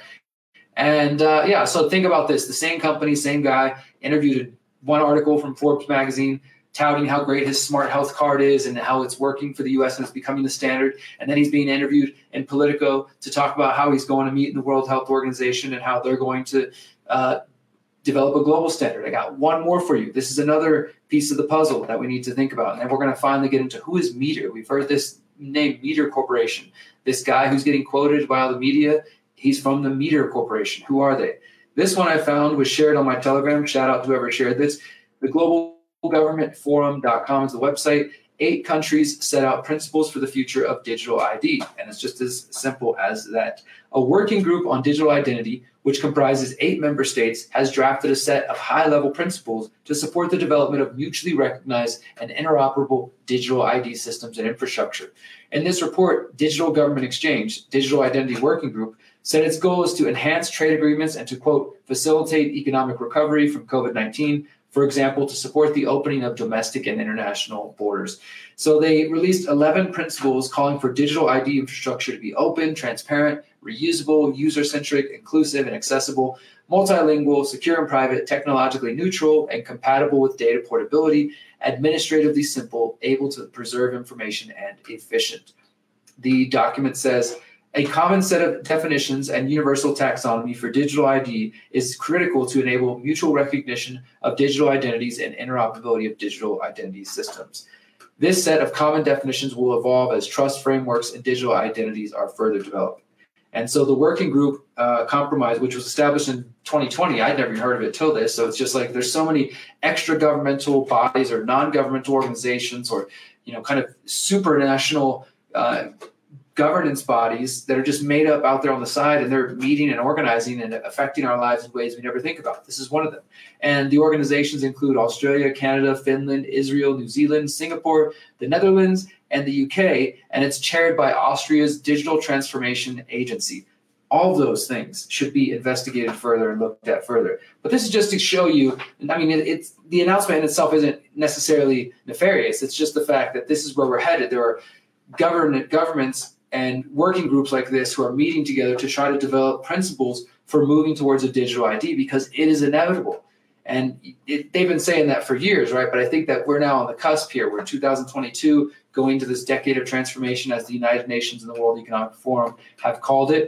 And so think about this. The same company, same guy interviewed one article from Forbes magazine touting how great his smart health card is and how it's working for the U.S. and it's becoming the standard. And then he's being interviewed in Politico to talk about how he's going to meet in the World Health Organization and how they're going to develop a global standard. I got one more for you. This is another piece of the puzzle that we need to think about. And then we're going to finally get into who is METER. We've heard this name, METER Corporation. This guy who's getting quoted by all the media, he's from the METER Corporation. Who are they? This one I found was shared on my Telegram. Shout out to whoever shared this. The globalgovernmentforum.com is the website. 8 countries set out principles for the future of digital ID. And it's just as simple as that. A working group on digital identity, which comprises 8 member states, has drafted a set of high-level principles to support the development of mutually recognized and interoperable digital ID systems and infrastructure. In this report, Digital Government Exchange, Digital Identity Working Group, said its goal is to enhance trade agreements and to, quote, facilitate economic recovery from COVID-19, for example, to support the opening of domestic and international borders. So they released 11 principles calling for digital ID infrastructure to be open, transparent, reusable, user-centric, inclusive, and accessible, multilingual, secure and private, technologically neutral, and compatible with data portability, administratively simple, able to preserve information, and efficient. The document says, a common set of definitions and universal taxonomy for digital ID is critical to enable mutual recognition of digital identities and interoperability of digital identity systems. This set of common definitions will evolve as trust frameworks and digital identities are further developed. And so the working group compromise, which was established in 2020, I'd never even heard of it till this. So it's just like there's so many extra governmental bodies or non-governmental organizations or, kind of supranational governance bodies that are just made up out there on the side, and they're meeting and organizing and affecting our lives in ways we never think about. This is one of them. And the organizations include Australia, Canada, Finland, Israel, New Zealand, Singapore, the Netherlands, and the UK, and it's chaired by Austria's Digital Transformation Agency. All of those things should be investigated further and looked at further. But this is just to show you, it's the announcement in itself isn't necessarily nefarious. It's just the fact that this is where we're headed. There are governments and working groups like this who are meeting together to try to develop principles for moving towards a digital ID because it is inevitable. And they've been saying that for years, right? But I think that we're now on the cusp here. We're in 2022, going to this decade of transformation as the United Nations and the World Economic Forum have called it.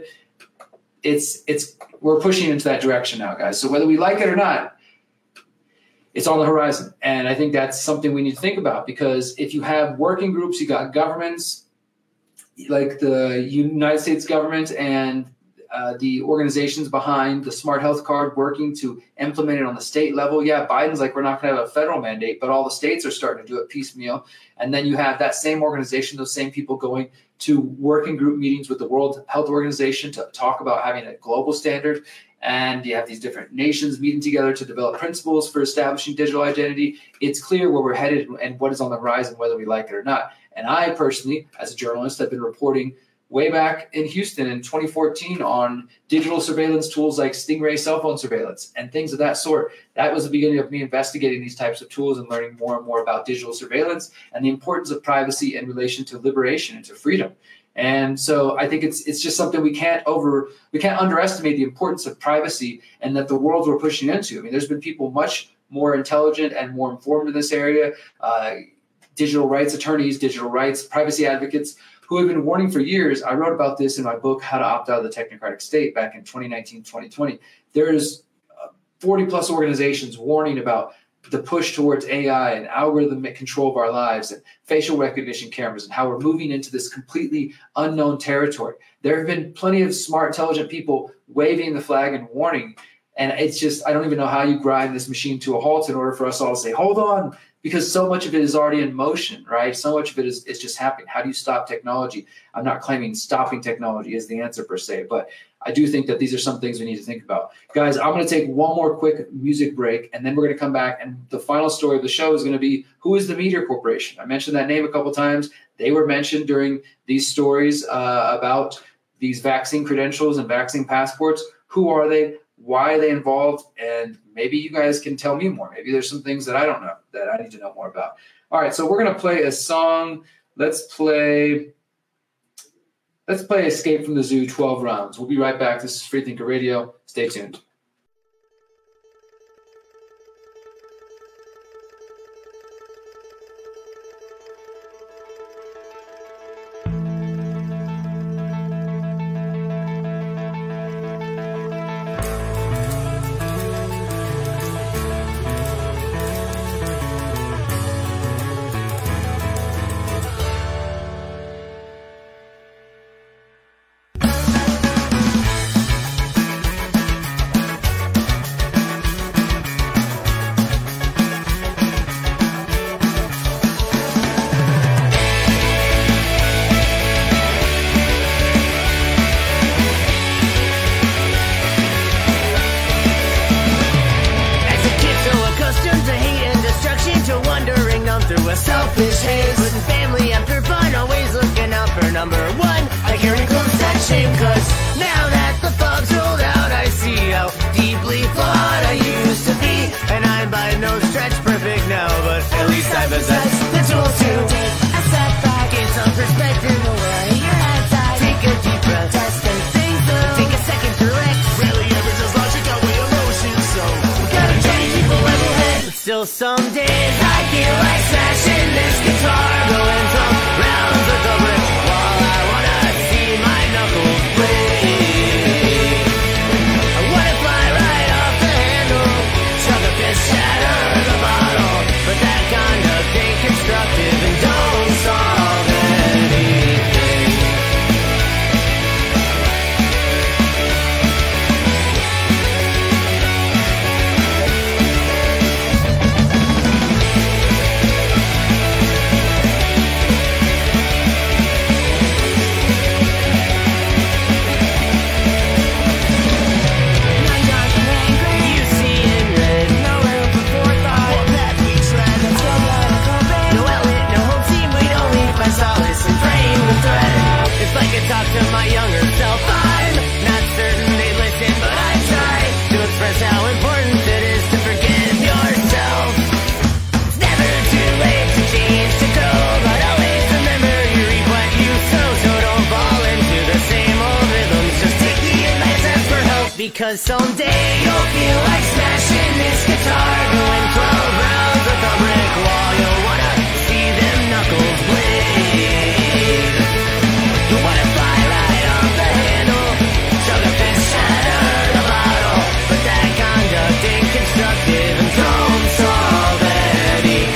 We're pushing into that direction now, guys. So whether we like it or not, it's on the horizon. And I think that's something we need to think about because if you have working groups, you got governments, like the United States government and the organizations behind the smart health card working to implement it on the state level. Yeah, Biden's like, we're not going to have a federal mandate, but all the states are starting to do it piecemeal. And then you have that same organization, those same people going to working group meetings with the World Health Organization to talk about having a global standard. And you have these different nations meeting together to develop principles for establishing digital identity. It's clear where we're headed and what is on the horizon, whether we like it or not. And I personally, as a journalist, have been reporting way back in Houston in 2014 on digital surveillance tools like Stingray cell phone surveillance and things of that sort. That was the beginning of me investigating these types of tools and learning more and more about digital surveillance and the importance of privacy in relation to liberation and to freedom. And so I think it's just something we can't underestimate the importance of privacy and that the world we're pushing into. I mean, there's been people much more intelligent and more informed in this area, digital rights attorneys, digital rights, privacy advocates who have been warning for years. I wrote about this in my book, How to Opt Out of the Technocratic State, back in 2019, 2020. There's 40 plus organizations warning about the push towards AI and algorithmic control of our lives and facial recognition cameras and how we're moving into this completely unknown territory. There have been plenty of smart, intelligent people waving the flag and warning. And it's just, I don't even know how you grind this machine to a halt in order for us all to say, hold on, because so much of it is already in motion, right? So much of it is just happening. How do you stop technology? I'm not claiming stopping technology is the answer per se, but I do think that these are some things we need to think about. Guys, I'm going to take one more quick music break, and then we're going to come back, and the final story of the show is going to be, who is the Meteor Corporation? I mentioned that name a couple times. They were mentioned during these stories about these vaccine credentials and vaccine passports. Who are they? Why are they involved? And maybe you guys can tell me more. Maybe there's some things that I don't know that I need to know more about. All right, so we're going to play a song. Let's play Escape from the Zoo, 12 Rounds. We'll be right back. This is Freethinker Radio. Stay tuned. Selfish haze, putting family after fun, always looking out for number one. I carry close that shame, cause now that the fog's rolled out, I see how deeply flawed I used to be. And I'm by no stretch perfect now, but at least I possess the tools to take a step back, get some perspective away. Your head's high, take a deep breath, test and think through, take a second to correct. Really, everything's logic, outweigh emotions, so we gotta try to keep a level head. But still some days I feel like smashing this guitar, going 12 rounds with the brick wall. I wanna see my knuckles bleed. I wanna fly right off the handle, chuck a fist, shatter the bottle. But that conduct ain't constructive and don't solve anything. Talk to my younger self. I'm not certain they listen, but I try to express how important it is to forgive yourself. It's never too late to change, to grow, but always remember you reap what you sow. So don't fall into the same old rhythms. Just take the advice, ask for help, because someday you'll feel like smashing this guitar, going 12 rounds with a brick wall. You'll wanna see them knuckles bleed. You wanna fly right off the handle, chug a fist, shatter the bottle. But that conduct ain't constructive and don't solve anything.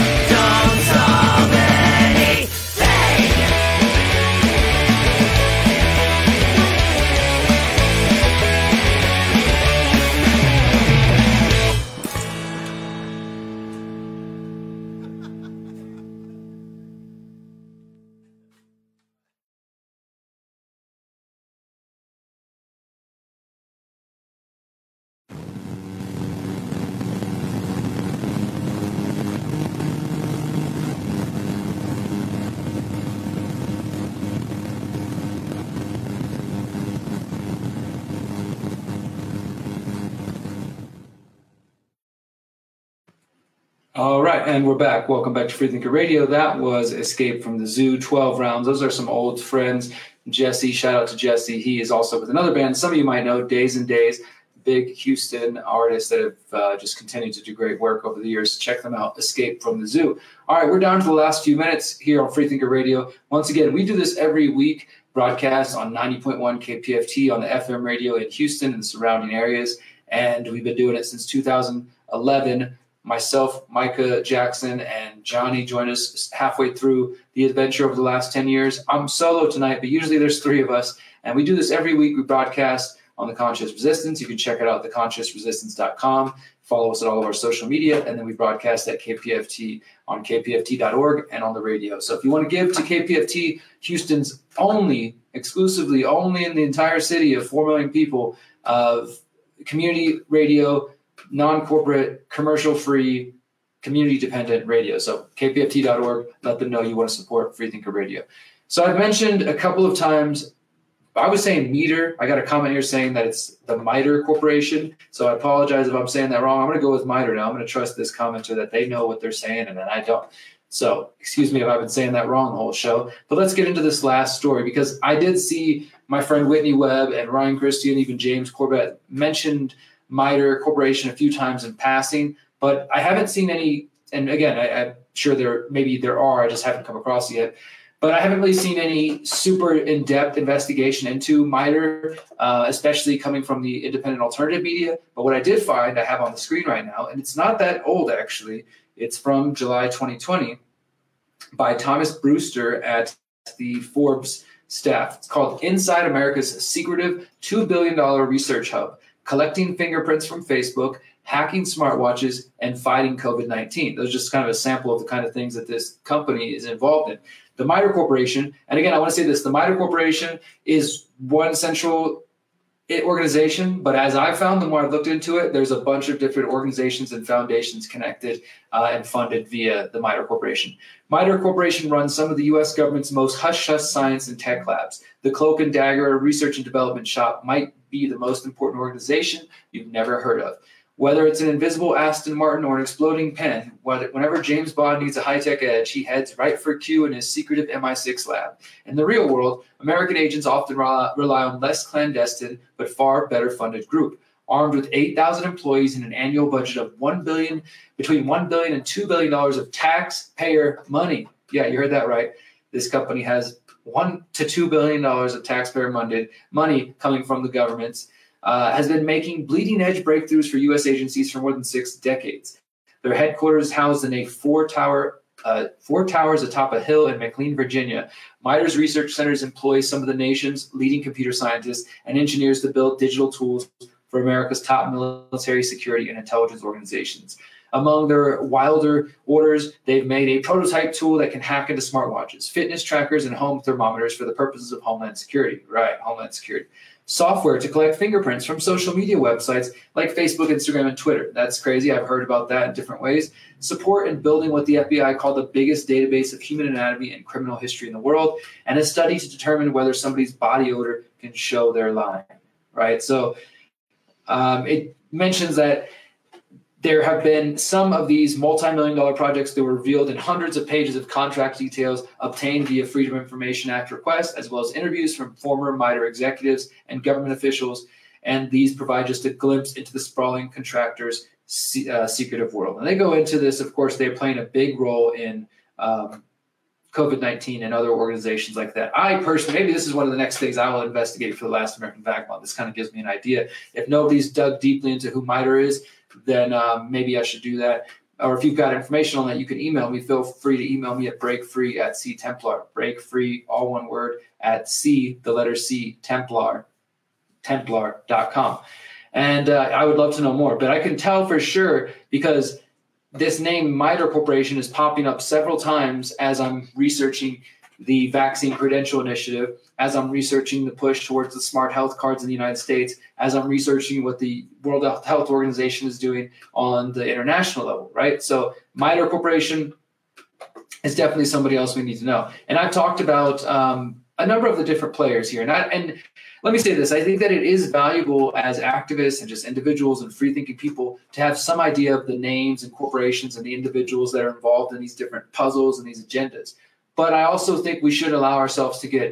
All right, and we're back. Welcome back to Freethinker Radio. That was Escape from the Zoo, 12 Rounds. Those are some old friends. Jesse. Shout out to Jesse. He is also with another band. Some of you might know, Days and Days, big Houston artists that have just continued to do great work over the years. Check them out, Escape from the Zoo. All right, we're down to the last few minutes here on Freethinker Radio. Once again, we do this every week, broadcast on 90.1 KPFT on the FM radio in Houston and the surrounding areas. And we've been doing it since 2011. Myself, Micah Jackson, and Johnny joined us halfway through the adventure over the last 10 years. I'm solo tonight, but usually there's three of us. And we do this every week. We broadcast on The Conscious Resistance. You can check it out at theconsciousresistance.com. Follow us at all of our social media. And then we broadcast at KPFT on kpft.org and on the radio. So if you want to give to KPFT, Houston's exclusively in the entire city of 4 million people, of community radio, non-corporate, commercial-free, community-dependent radio. So kpft.org, let them know you want to support Freethinker Radio. So I've mentioned a couple of times, I was saying MITRE. I got a comment here saying that it's the MITRE Corporation. So I apologize if I'm saying that wrong. I'm going to go with MITRE now. I'm going to trust this commenter that they know what they're saying and then I don't. So excuse me if I've been saying that wrong the whole show. But let's get into this last story, because I did see my friend Whitney Webb and Ryan Christie and even James Corbett mentioned MITRE Corporation a few times in passing, but I haven't seen any, and again, I'm sure there are, I just haven't come across it yet, but I haven't really seen any super in-depth investigation into MITRE, especially coming from the independent alternative media. But what I did find, I have on the screen right now, and it's not that old actually, it's from July 2020 by Thomas Brewster at the Forbes staff. It's called Inside America's Secretive $2 billion Research Hub, Collecting Fingerprints from Facebook, Hacking Smartwatches, and Fighting COVID-19. Those are just kind of a sample of the kind of things that this company is involved in. The MITRE Corporation, and again, I want to say this, the MITRE Corporation is one central organization, but as I found, the more I looked into it, there's a bunch of different organizations and foundations connected and funded via the MITRE Corporation. MITRE Corporation runs some of the U.S. government's most hush-hush science and tech labs. The Cloak and Dagger Research and Development Shop might be the most important organization you've never heard of. Whether it's an invisible Aston Martin or an exploding pen, whenever James Bond needs a high-tech edge, he heads right for Q in his secretive MI6 lab. In the real world, American agents often rely on less clandestine but far better funded group. Armed with 8,000 employees and an annual budget of between $1 billion and $2 billion of taxpayer money. Yeah, you heard that right. This company has $1 to $2 billion of taxpayer money coming from the governments. Has been making bleeding-edge breakthroughs for U.S. agencies for more than 6 decades. Their headquarters is housed in a four towers atop a hill in McLean, Virginia. MITRE's research centers employ some of the nation's leading computer scientists and engineers to build digital tools for America's top military, security, and intelligence organizations. Among their wilder orders, they've made a prototype tool that can hack into smartwatches, fitness trackers, and home thermometers for the purposes of Homeland Security. Right, Homeland Security. Software to collect fingerprints from social media websites like Facebook, Instagram, and Twitter. That's crazy. I've heard about that in different ways. Support in building what the FBI called the biggest database of human anatomy and criminal history in the world, and a study to determine whether somebody's body odor can show they're lying. Right? So it mentions that there have been some of these multi-million-dollar projects that were revealed in hundreds of pages of contract details obtained via Freedom of Information Act requests, as well as interviews from former MITRE executives and government officials. And these provide just a glimpse into the sprawling contractors' secretive world. And they go into this, of course, they're playing a big role in COVID-19 and other organizations like that. I personally, maybe this is one of the next things I will investigate for the Last American Vagabond. This kind of gives me an idea. If nobody's dug deeply into who MITRE is, then maybe I should do that. Or if you've got information on that, you can email me. Feel free to email me at breakfree@ctemplar. Breakfree, all one word, at templar.com. And I would love to know more. But I can tell for sure because this name MITRE Corporation is popping up several times as I'm researching the Vaccine Credential Initiative, as I'm researching the push towards the smart health cards in the United States, as I'm researching what the World Health Organization is doing on the international level, right? So MITRE Corporation is definitely somebody else we need to know. And I've talked about a number of the different players here. And let me say this, I think that it is valuable as activists and just individuals and free-thinking people to have some idea of the names and corporations and the individuals that are involved in these different puzzles and these agendas. But I also think we should allow ourselves to get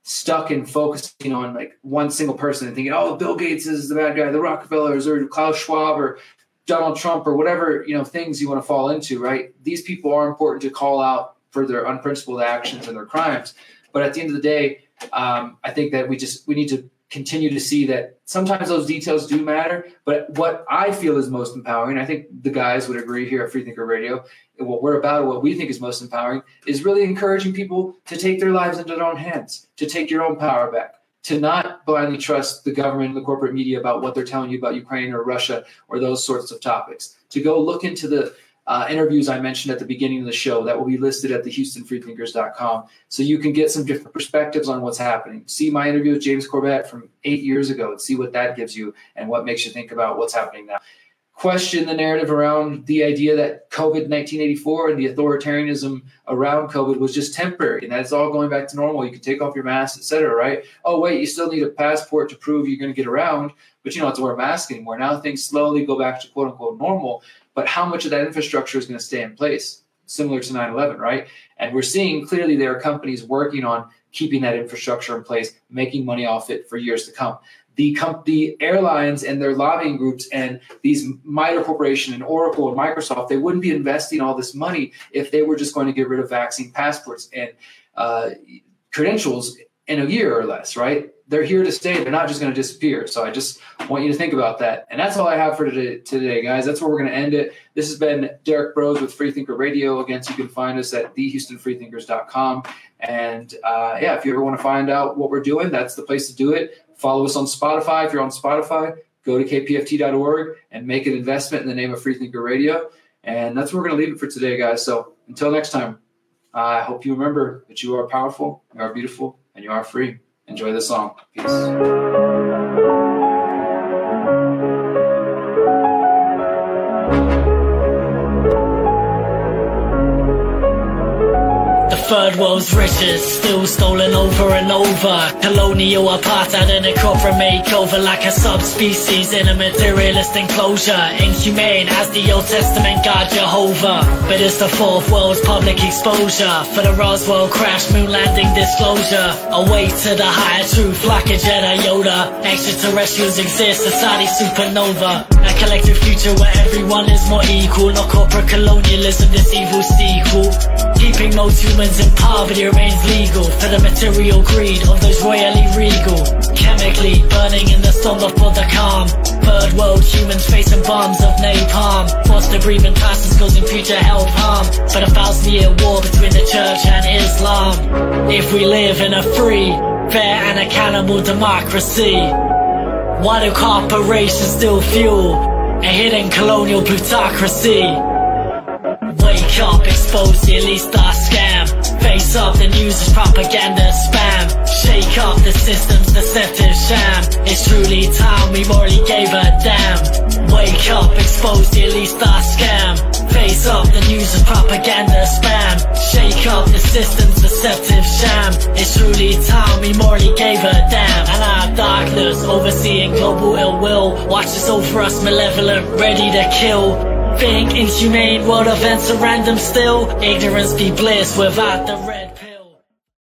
stuck in focusing on like one single person and thinking, oh, Bill Gates is the bad guy, the Rockefellers or Klaus Schwab or Donald Trump or whatever, things you want to fall into, right? These people are important to call out for their unprincipled actions and their crimes. But at the end of the day, I think that we need to continue to see that sometimes those details do matter. But what I feel is most empowering, I think the guys would agree here at Freethinker Radio, and what we're about, what we think is most empowering, is really encouraging people to take their lives into their own hands, to take your own power back, to not blindly trust the government and the corporate media about what they're telling you about Ukraine or Russia or those sorts of topics, to go look into the interviews I mentioned at the beginning of the show that will be listed at thehoustonfreethinkers.com, so you can get some different perspectives on what's happening. See my interview with James Corbett from 8 years ago and see what that gives you and what makes you think about what's happening now. Question the narrative around the idea that COVID 1984 and the authoritarianism around COVID was just temporary and that's all going back to normal. You can take off your mask, etc. Right? Oh, wait, you still need a passport to prove you're going to get around, but you don't have to wear a mask anymore. Now things slowly go back to quote unquote normal. But how much of that infrastructure is going to stay in place? Similar to 9/11, right? And we're seeing clearly there are companies working on keeping that infrastructure in place, making money off it for years to come. The airlines and their lobbying groups and these MITRE Corporation and Oracle and Microsoft, they wouldn't be investing all this money if they were just going to get rid of vaccine passports and credentials in a year or less, right? They're here to stay. They're not just going to disappear. So I just want you to think about that. And that's all I have for today, guys. That's where we're going to end it. This has been Derek Brose with Freethinker Radio. Again, so you can find us at thehoustonfreethinkers.com. And if you ever want to find out what we're doing, that's the place to do it. Follow us on Spotify. If you're on Spotify, go to kpft.org and make an investment in the name of Freethinker Radio. And that's where we're going to leave it for today, guys. So until next time, I hope you remember that you are powerful, you are beautiful, and you are free. Enjoy the song. Peace. Third world's riches, still stolen over and over. Colonial apartheid and a corporate makeover, like a subspecies in a materialist enclosure. Inhumane as the Old Testament God Jehovah. But it's the fourth world's public exposure for the Roswell crash, moon landing disclosure. Awake to the higher truth like a Jedi Yoda. Extraterrestrials exist, society supernova. A collective future where everyone is more equal. No corporate colonialism, this evil sequel. Keeping most humans in poverty remains legal for the material greed of those royally regal. Chemically burning in the slumber for the calm. Third world humans facing bombs of napalm. Forced to breathe in plastics causing future health harm. But a 1,000-year war between the church and Islam. If we live in a free, fair and accountable democracy, why do corporations still fuel a hidden colonial plutocracy? Wake up, expose the elite star scam. Face up, the news is propaganda spam. Shake up the system's deceptive sham. It's truly time we morally gave a damn. Wake up, expose the elite star scam. Face up, the news is propaganda spam. Shake up the system's deceptive sham. It's truly time we morally gave a damn. And our darkness overseeing global ill will watches over us malevolent, ready to kill. Think inhumane world events are random still. Ignorance be bliss without the red pill.